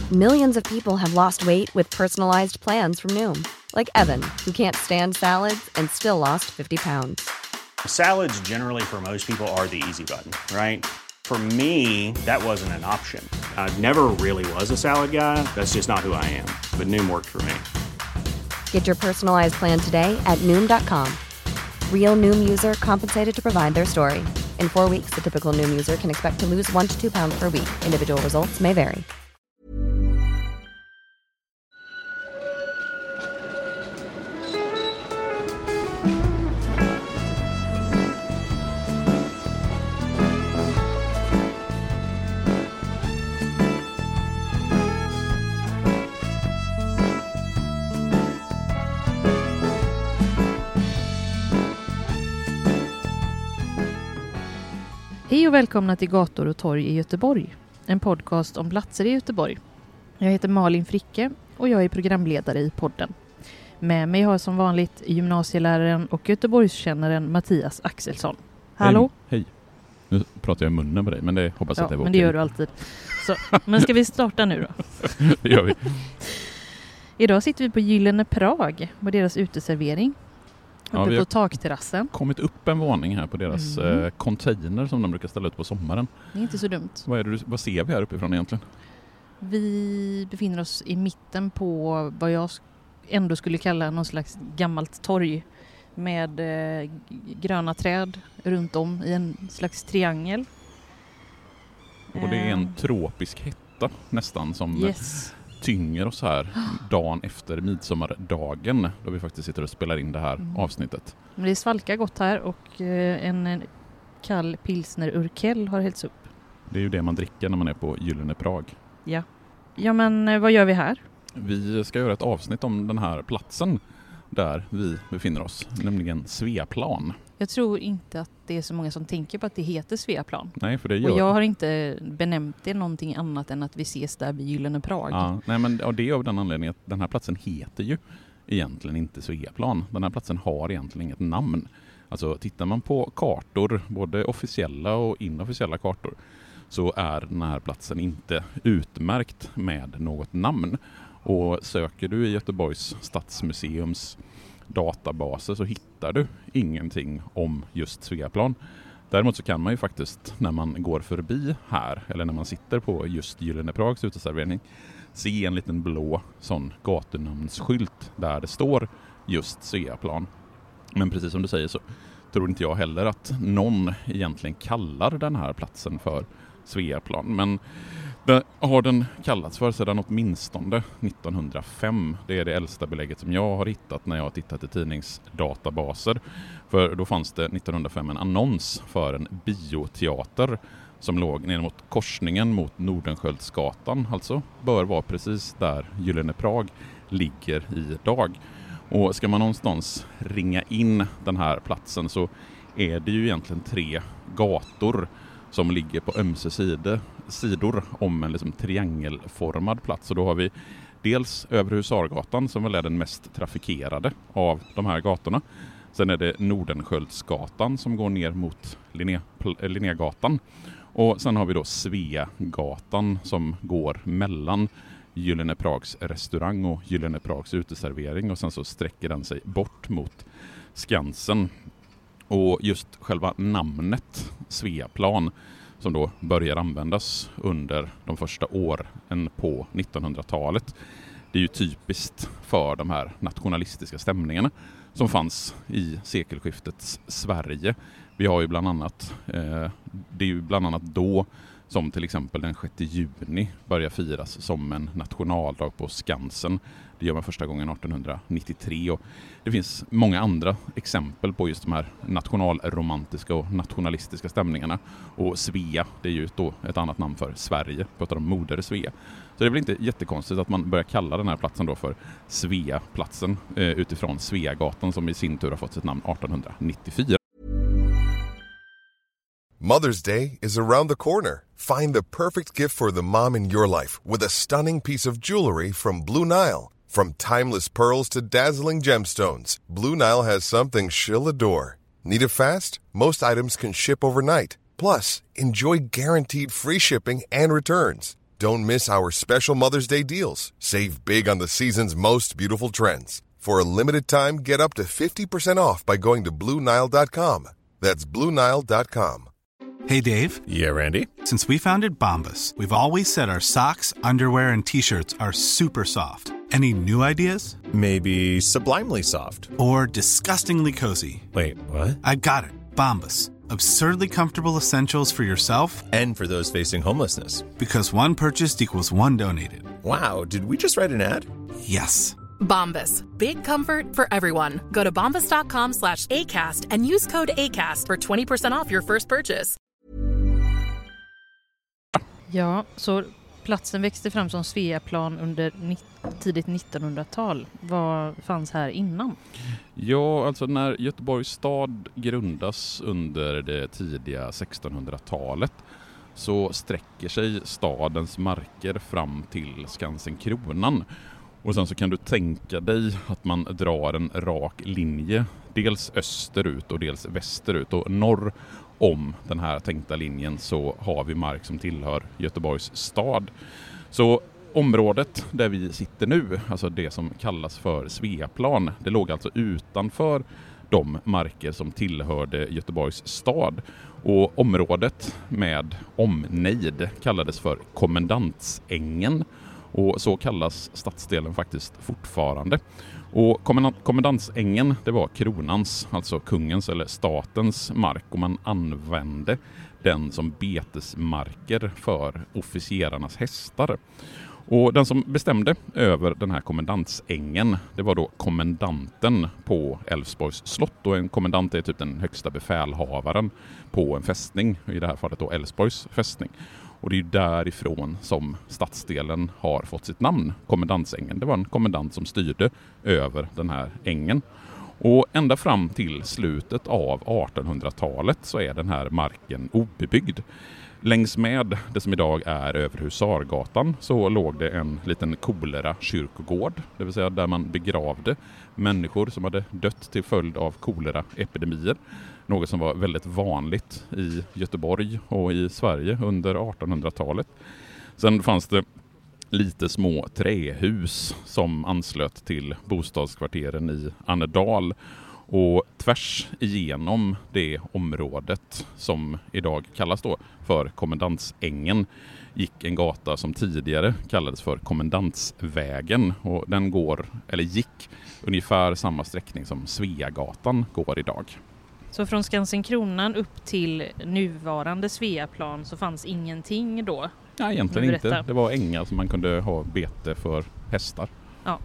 Millions of people have lost weight with personalized plans from Noom. Like Evan, who can't stand salads and still lost 50 pounds. Salads generally for most people are the easy button, right? For me, that wasn't an option. I never really was a salad guy. That's just not who I am. But Noom worked for me. Get your personalized plan today at Noom.com. Real Noom user compensated to provide their story. In 4 weeks, the typical Noom user can expect to lose 1 to 2 pounds per week. Individual results may vary. Hej och välkomna till Gator och torg i Göteborg. En podcast om platser i Göteborg. Jag heter Malin Fricke och jag är programledare i podden. Med mig har som vanligt gymnasieläraren och Göteborgskännaren Mattias Axelsson. Hallå? Hej. Nu pratar jag i munnen på dig, men det hoppas att det var men det gör du alltid. Så, men ska vi starta nu då? Det gör vi. Idag sitter vi på Gyllene Prag på deras uteservering. Uppe på takterrassen. Kommit upp en våning här på deras container som de brukar ställa ut på sommaren. Det är inte så dumt. Vad ser vi här uppifrån egentligen? Vi befinner oss i mitten på vad jag ändå skulle kalla någon slags gammalt torg med gröna träd runt om i en slags triangel. Och det är en tropisk hetta nästan som tynger oss här dagen efter midsommardagen då vi faktiskt sitter och spelar in det här avsnittet. Men det svalkar gott här och en kall pilsner urkel har hällts upp. Det är ju det man dricker när man är på Gyllene Prag. Ja, men vad gör vi här? Vi ska göra ett avsnitt om den här platsen där vi befinner oss, nämligen Sveaplan. Jag tror inte att det är så många som tänker på att det heter Sveaplan. Nej, för det gör. Och jag har inte benämnt det någonting annat än att vi ses där vid Gyllene Prag. Ja, nej, men det är av den anledningen att den här platsen heter ju egentligen inte Sveaplan. Den här platsen har egentligen inget namn. Alltså tittar man på kartor, både officiella och inofficiella kartor, så är den här platsen inte utmärkt med något namn. Och söker du i Göteborgs stadsmuseums databaser så hittar du ingenting om just Sveaplan. Däremot så kan man ju faktiskt när man går förbi här eller när man sitter på just Gyllene Prags uteservering se en liten blå sån gatunamnsskylt där det står just Sveaplan. Men precis som du säger så tror inte jag heller att någon egentligen kallar den här platsen för Sveaplan. Men det har den kallats för sedan åtminstone 1905. Det är det äldsta belägget som jag har hittat när jag har tittat i tidningsdatabaser. För då fanns det 1905 en annons för en bioteater som låg ner mot korsningen mot Nordenskjöldsgatan. Alltså bör vara precis där Gyllene Prag ligger idag. Och ska man någonstans ringa in den här platsen så är det ju egentligen 3 gator som ligger på ömse sidor om en liksom triangelformad plats. Och då har vi dels Överhusargatan som väl är den mest trafikerade av de här gatorna. Sen är det Nordenskjöldsgatan som går ner mot Linnégatan. Och sen har vi då Sveagatan som går mellan Gyllene Prags restaurang och Gyllene Prags uteservering. Och sen så sträcker den sig bort mot Skansen. Och just själva namnet Sveaplan som då börjar användas under de första åren på 1900-talet. Det är ju typiskt för de här nationalistiska stämningarna som fanns i sekelskiftets Sverige. Vi har ju bland annat, det är ju bland annat då som till exempel den 6 juni börjar firas som en nationaldag på Skansen. Det gör man första gången 1893 och det finns många andra exempel på just de här nationalromantiska och nationalistiska stämningarna. Och Svea, det är ju då ett annat namn för Sverige, pratar om moder Svea. Så det är väl inte jättekonstigt att man börjar kalla den här platsen då för Sveaplatsen utifrån Sveagatan som i sin tur har fått sitt namn 1894. Mother's Day is around the corner. Find the perfect gift for the mom in your life with a stunning piece of jewelry from Blue Nile. From timeless pearls to dazzling gemstones, Blue Nile has something she'll adore. Need it fast? Most items can ship overnight. Plus, enjoy guaranteed free shipping and returns. Don't miss our special Mother's Day deals. Save big on the season's most beautiful trends. For a limited time, get up to 50% off by going to BlueNile.com. That's BlueNile.com. Hey, Dave. Yeah, Randy. Since we founded Bombas, we've always said our socks, underwear, and T-shirts are super soft. Any new ideas? Maybe sublimely soft. Or disgustingly cozy. Wait, what? I got it. Bombas. Absurdly comfortable essentials for yourself And for those facing homelessness. Because one purchased equals one donated. Wow, did we just write an ad? Yes. Bombas. Big comfort for everyone. Go to bombas.com/ACAST and use code ACAST for 20% off your first purchase. Ja, så platsen växte fram som Sveaplan under tidigt 1900-tal. Vad fanns här innan? Ja, alltså när Göteborgs stad grundas under det tidiga 1600-talet så sträcker sig stadens marker fram till Skansen Kronan. Och sen så kan du tänka dig att man drar en rak linje, dels österut och dels västerut. Och norr om den här tänkta linjen så har vi mark som tillhör Göteborgs stad. Så området där vi sitter nu, alltså det som kallas för Sveaplan, det låg alltså utanför de marker som tillhörde Göteborgs stad. Och området med omnejd kallades för Kommendantsängen. Och så kallas stadsdelen faktiskt fortfarande. Och Kommendantsängen, det var kronans, alltså kungens eller statens mark, och man använde den som betesmarker för officerarnas hästar. Och den som bestämde över den här kommendantsängen, det var då kommendanten på Älvsborgs slott. Och en kommendant är typ den högsta befälhavaren på en fästning, i det här fallet då Älvsborgs fästning. Och det är ju därifrån som stadsdelen har fått sitt namn, Kommendantsängen. Det var en kommendant som styrde över den här ängen. Och ända fram till slutet av 1800-talet så är den här marken obebyggd. Längs med det som idag är över Husargatan så låg det en liten kolera kyrkogård, det vill säga där man begravde människor som hade dött till följd av koleraepidemier. Något som var väldigt vanligt i Göteborg och i Sverige under 1800-talet. Sen fanns det lite små trähus som anslöt till bostadskvarteren i Annedal. Och tvärs igenom det området som idag kallas då för Kommendantsängen gick en gata som tidigare kallades för Kommendantsvägen. Och den gick ungefär samma sträckning som Sveagatan går idag. Så från Skansen Kronan upp till nuvarande Sveaplan så fanns ingenting då? Nej, egentligen inte. Det var ängar som man kunde ha bete för hästar. Ja.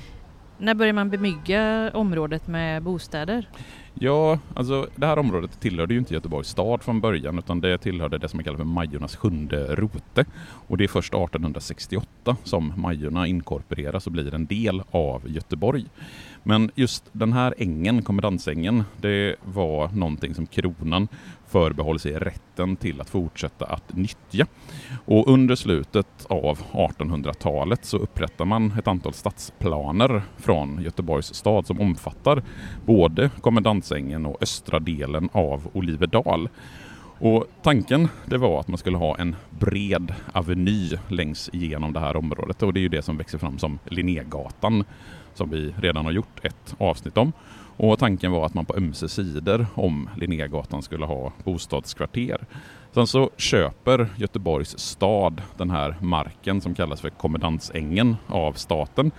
När började man bemygga området med bostäder? Ja, alltså det här området tillhörde ju inte Göteborgs stad från början, utan det tillhörde det som man kallar för Majornas sjunde rote. Och det är först 1868 som Majorna inkorporeras och blir en del av Göteborg. Men just den här ängen, Kommendantsängen, det var någonting som kronan förbehåller sig rätten till att fortsätta att nyttja. Och under slutet av 1800-talet så upprättar man ett antal stadsplaner från Göteborgs stad som omfattar både Kommendantsängen och östra delen av Olivedal. Och tanken det var att man skulle ha en bred aveny längs igenom det här området, och det är ju det som växer fram som Linnégatan som vi redan har gjort ett avsnitt om. Och tanken var att man på ömse sidor om Linnégatan skulle ha bostadskvarter. Sen så köper Göteborgs stad den här marken som kallas för Kommendantsängen av staten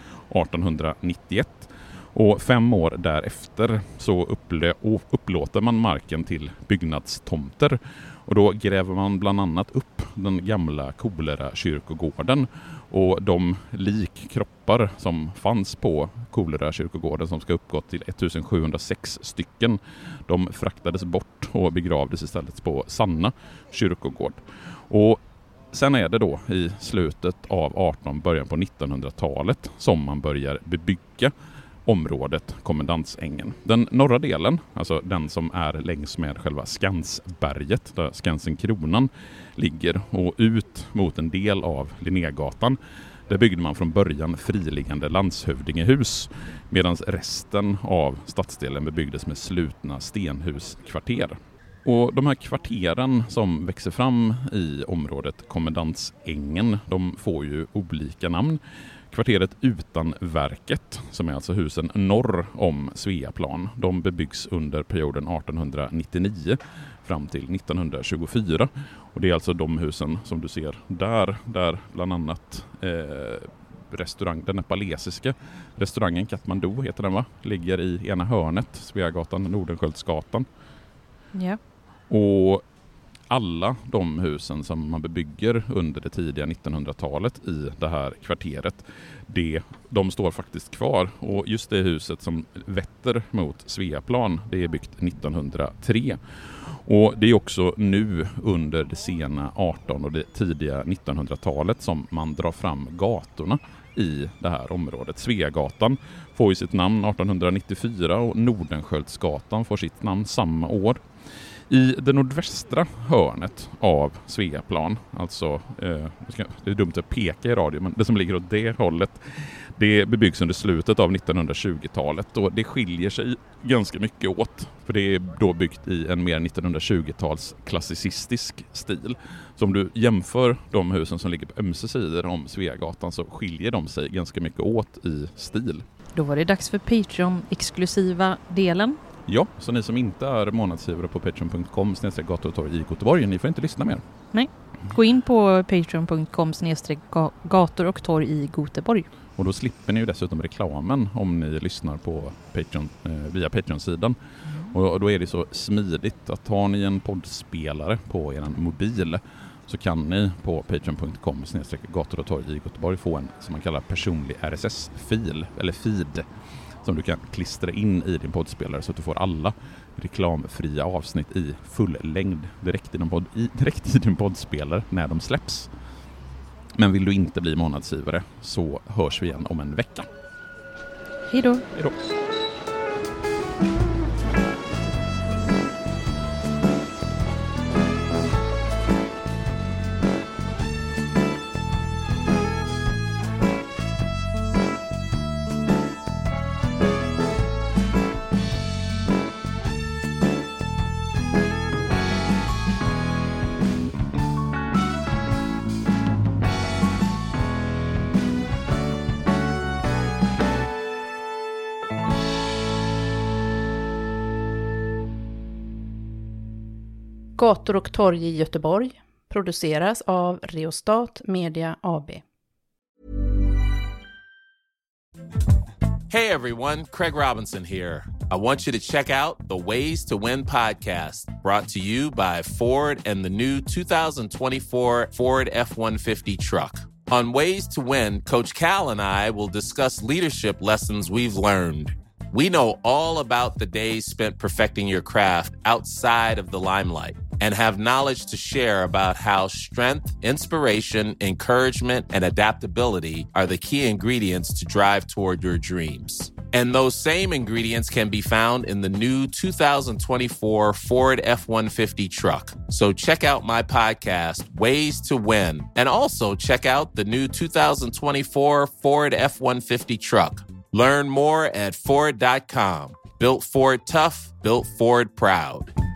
1891. Och 5 år därefter så upplåter man marken till byggnadstomter. Och då gräver man bland annat upp den gamla kolera kyrkogården. Och de likkroppar som fanns på kolera kyrkogården, som ska uppgå till 1706 stycken, de fraktades bort och begravdes istället på Sanna kyrkogård. Och sen är det då i slutet av början på 1900-talet som man börjar bebygga området Kommendantsängen. Den norra delen, alltså den som är längs med själva Skansberget där Skansen Kronan ligger, och ut mot en del av Linnégatan, där byggde man från början friliggande landshövdingehus, medan resten av stadsdelen bebyggdes med slutna stenhuskvarter. Och de här kvarteren som växer fram i området Kommendantsängen, de får ju olika namn. Kvarteret Utanverket, som är alltså husen norr om Sveaplan, de bebyggs under perioden 1899 fram till 1924. Och det är alltså de husen som du ser där bland annat den nepalesiska restaurangen Kathmandu heter den, va? Ligger i ena hörnet, Sveagatan, Nordenskjöldsgatan. Ja. Och alla de husen som man bebygger under det tidiga 1900-talet i det här kvarteret, de står faktiskt kvar. Och just det huset som vetter mot Sveaplan, det är byggt 1903. Och det är också nu under det sena 1800- och det tidiga 1900-talet som man drar fram gatorna i det här området. Sveagatan får ju sitt namn 1894 och Nordenskjöldsgatan får sitt namn samma år. I det nordvästra hörnet av Sveaplan, alltså det är dumt att peka i radio, men det som ligger åt det hållet, det bebyggs under slutet av 1920-talet och det skiljer sig ganska mycket åt, för det är då byggt i en mer 1920-tals klassicistisk stil. Så om du jämför de husen som ligger på ömse sidor om Sveagatan så skiljer de sig ganska mycket åt i stil. Då var det dags för Patreon-exklusiva delen. Ja, så ni som inte är månadsgivare på patreon.com/gator och torg i Göteborg, ni får inte lyssna mer. Nej, gå in på patreon.com/gator och torg i Göteborg. Och då slipper ni ju dessutom reklamen om ni lyssnar på Patreon, via Patreon-sidan. Och då är det så smidigt att har ni en poddspelare på er mobil så kan ni på patreon.com/gator och torg i Göteborg få en som man kallar personlig RSS-fil eller feed som du kan klistra in i din poddspelare så att du får alla reklamfria avsnitt i full längd direkt i din poddspelare när de släpps. Men vill du inte bli månadsgivare så hörs vi igen om en vecka. Hej då! Hej då! Gator och torg i Göteborg produceras av Reostat Media AB. Hey everyone, Craig Robinson here. I want you to check out the Ways to Win podcast, brought to you by Ford and the new 2024 Ford F-150 truck. On Ways to Win, Coach Cal and I will discuss leadership lessons we've learned. We know all about the days spent perfecting your craft outside of the limelight and have knowledge to share about how strength, inspiration, encouragement, and adaptability are the key ingredients to drive toward your dreams. And those same ingredients can be found in the new 2024 Ford F-150 truck. So check out my podcast, Ways to Win, and also check out the new 2024 Ford F-150 truck. Learn more at Ford.com. Built Ford tough, built Ford proud.